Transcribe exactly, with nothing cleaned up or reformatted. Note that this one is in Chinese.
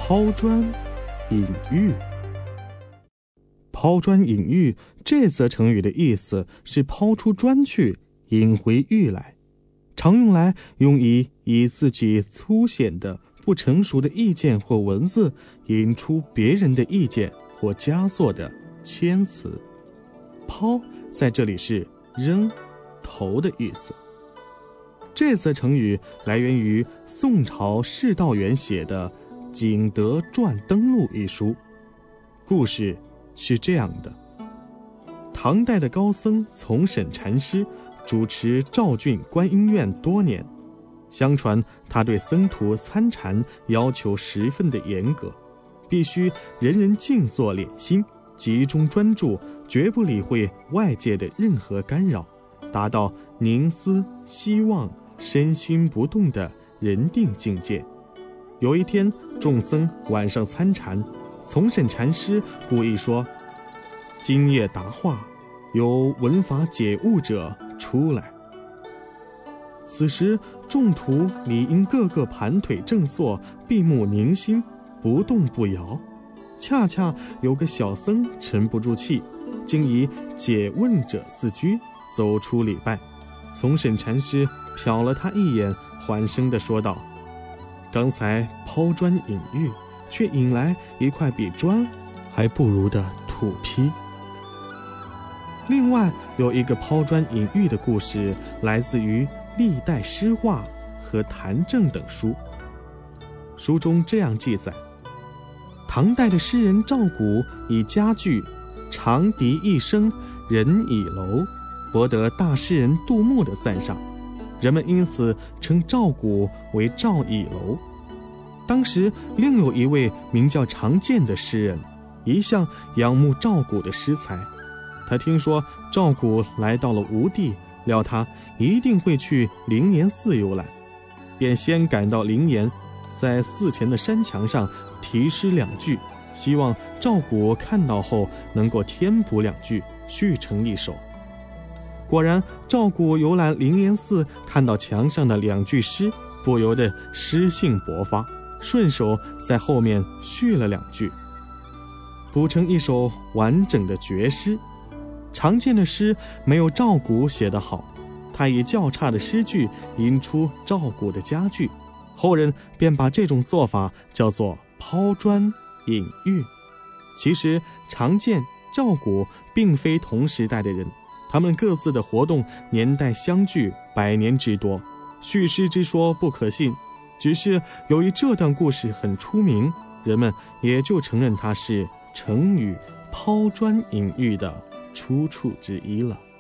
抛砖引玉。抛砖引玉这则成语的意思是抛出砖去，引回玉来，常用来用以以自己粗显的不成熟的意见或文字引出别人的意见或佳作的谦辞。抛在这里是扔、投的意思。这则成语来源于宋朝释道元写的《景德传登录》一书。故事是这样的：唐代的高僧从审禅师主持赵郡观音院多年，相传他对僧徒参禅要求十分的严格，必须人人静坐敛心，集中专注，绝不理会外界的任何干扰，达到凝思希望身心不动的人定境界。有一天，众僧晚上参禅，从审禅师故意说：今夜答话，有闻法解悟者出来。此时众徒理应个个盘腿正坐，闭目凝心，不动不摇。恰恰有个小僧沉不住气，竟以解问者自居，走出礼拜。从审禅师瞟了他一眼，缓声地说道：刚才抛砖引玉，却引来一块比砖还不如的土坯。另外有一个抛砖引玉的故事，来自于历代诗话和谈正等书。书中这样记载：唐代的诗人赵古以佳句长笛一声，人倚楼，博得大诗人杜牧的赞赏，人们因此称赵古为赵倚楼。当时另有一位名叫常建的诗人，一向仰慕赵古的诗才。他听说赵古来到了吴地，料他一定会去灵岩寺游览，便先赶到灵岩，在寺前的山墙上题诗两句，希望赵古看到后能够添补两句，续成一首。果然，赵古游览灵岩寺，看到墙上的两句诗，不由得诗兴勃发，顺手在后面续了两句，补成一首完整的绝诗。常见的诗没有赵古写得好，他以较差的诗句引出赵古的佳句，后人便把这种做法叫做抛砖引玉。其实常见、赵古并非同时代的人，他们各自的活动年代相距百年之多，叙事之说不可信。只是由于这段故事很出名，人们也就承认它是成语抛砖引玉的出处之一了。